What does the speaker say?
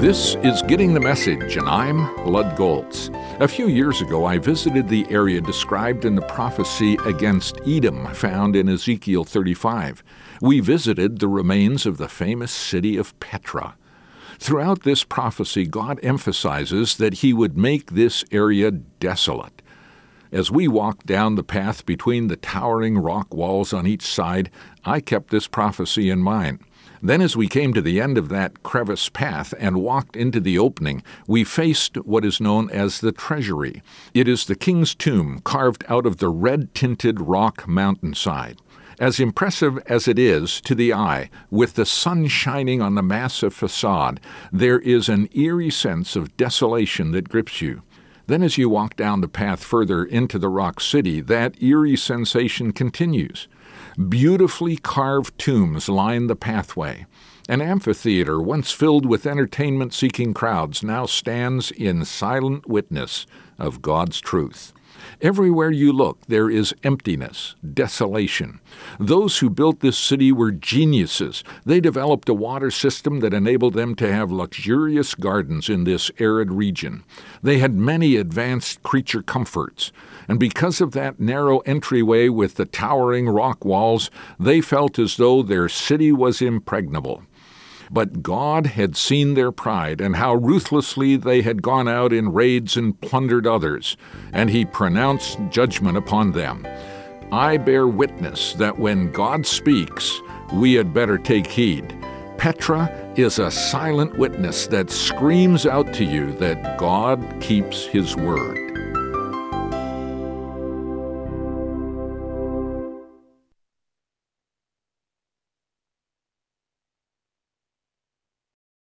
This is Getting the Message, and I'm Lud Goltz. A few years ago, I visited the area described in the prophecy against Edom, found in Ezekiel 35. We visited the remains of the famous city of Petra. Throughout this prophecy, God emphasizes that He would make this area desolate. As we walked down the path between the towering rock walls on each side, I kept this prophecy in mind. Then as we came to the end of that crevice path and walked into the opening, we faced what is known as the treasury. It is the king's tomb carved out of the red-tinted rock mountainside. As impressive as it is to the eye, with the sun shining on the massive facade, there is an eerie sense of desolation that grips you. Then as you walk down the path further into the rock city, that eerie sensation continues. Beautifully carved tombs line the pathway. An amphitheater, once filled with entertainment-seeking crowds, now stands in silent witness of God's truth. Everywhere you look, there is emptiness, desolation. Those who built this city were geniuses. They developed a water system that enabled them to have luxurious gardens in this arid region. They had many advanced creature comforts. And because of that narrow entryway with the towering rock walls, they felt as though their city was impregnable. But God had seen their pride and how ruthlessly they had gone out in raids and plundered others, and He pronounced judgment upon them. I bear witness that when God speaks, we had better take heed. Petra is a silent witness that screams out to you that God keeps His word.